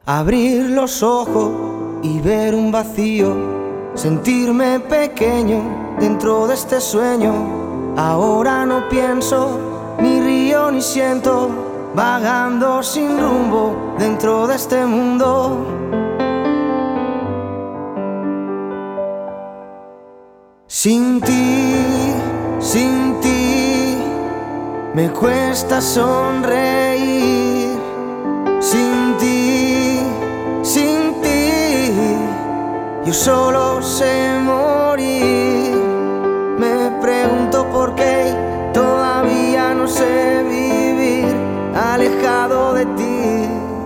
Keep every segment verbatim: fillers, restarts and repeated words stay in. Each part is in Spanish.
Abrir los ojos y ver un vacío, sentirme pequeño dentro de este sueño. Ahora no pienso, ni río ni siento, vagando sin rumbo dentro de este mundo. Sin ti, sin ti, me cuesta sonreír. Sin ti, sin ti, yo solo sé morir. Me pregunto por qué todavía no sé vivir alejado de ti.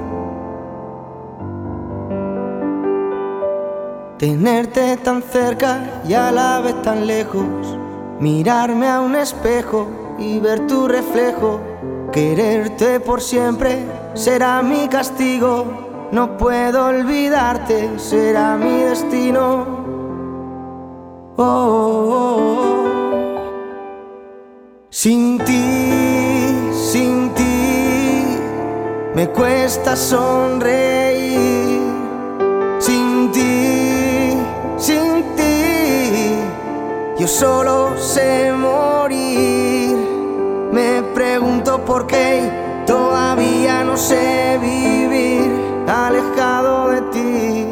Tenerte tan cerca y a la vez tan lejos, mirarme a un espejo y ver tu reflejo. Quererte por siempre será mi castigo, no puedo olvidarte, será mi destino. Oh, oh, oh. Sin ti, sin ti, me cuesta sonreír. Sin ti, sin ti, yo solo sé morir. Me pregunto por qué todavía no sé vivir alejado de ti.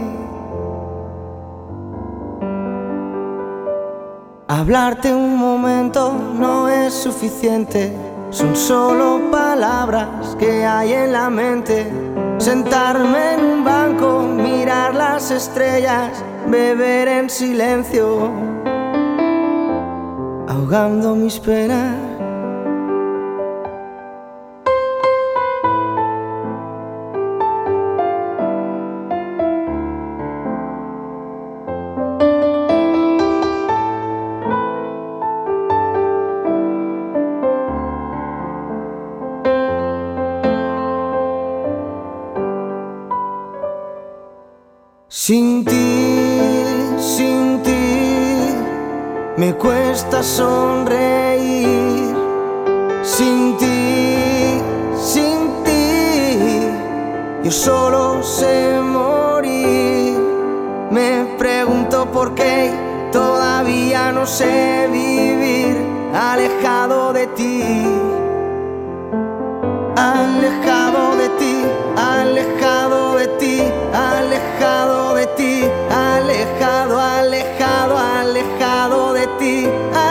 Hablarte un momento no es suficiente, son solo palabras que hay en la mente. Sentarme en un banco, mirar las estrellas, beber en silencio, ahogando mis penas. Sin ti, sin ti, me cuesta sonreír. Sin ti, sin ti, yo solo sé morir. Me pregunto por qué todavía no sé vivir alejado de ti. Alejado de ti, alejado de ti, alejado de ti, alejado, alejado, alejado de ti.